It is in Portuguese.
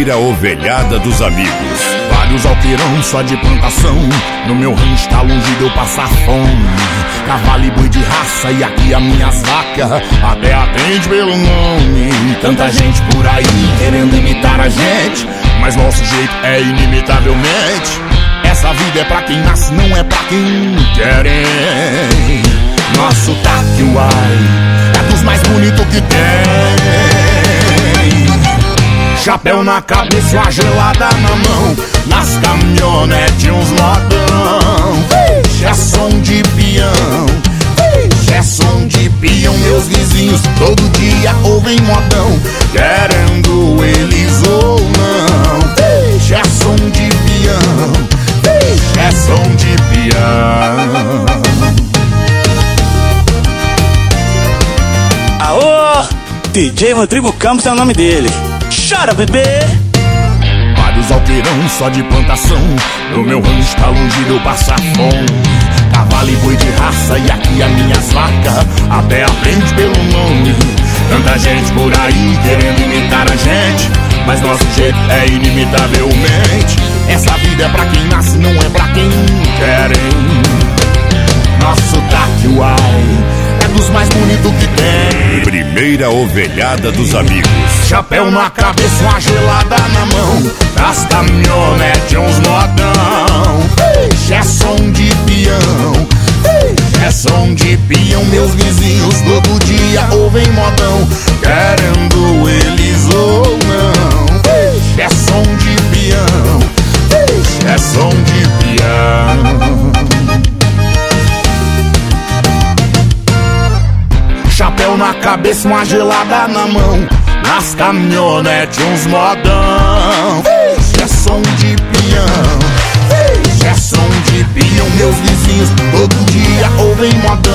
primeira ovelhada dos amigos. Vários alqueirão só de plantação, no meu rancho tá longe de eu passar fome. Cavalo e boi de raça e aqui as minhas vacas até atende pelo nome. Tanta gente por aí querendo imitar a gente, mas nosso jeito é inimitavelmente. Essa vida é pra quem nasce, não é pra quem querem. Nosso taque, uai, é dos mais bonitos que tem. Chapéu na cabeça, uma gelada na mão, nas caminhonetes uns modão. É som de peão, é som de peão. Meus vizinhos todo dia ouvem modão, querendo eles ou não. É som de peão, é som de peão. Aô, DJ Rodrigo Campos é o nome dele. Chora, bebê! Vários alqueirão só de plantação, no meu rancho tá longe de eu passar fome. Cavalo e boi de raça e aqui as minhas vacas até aprende pelo nome. Tanta gente por aí querendo imitar a gente, mas nosso jeito é inimitavelmente. Essa vida é pra quem nasce, não é pra quem querem. Nosso taque, uai, é dos mais bonitos que tem. Primeira ovelhada dos amigos. Chapéu na cabeça, uma gelada na mão, nas caminhonetes uns modão. É som de peão, é som de peão. Meus vizinhos todo dia ouvem modão, querendo eles ou não. É som de peão, é som de peão. Chapéu na cabeça, uma gelada na mão, nas caminhonetes uns modão. É som de peão, é som de peão. Meus vizinhos todo dia ouvem modão,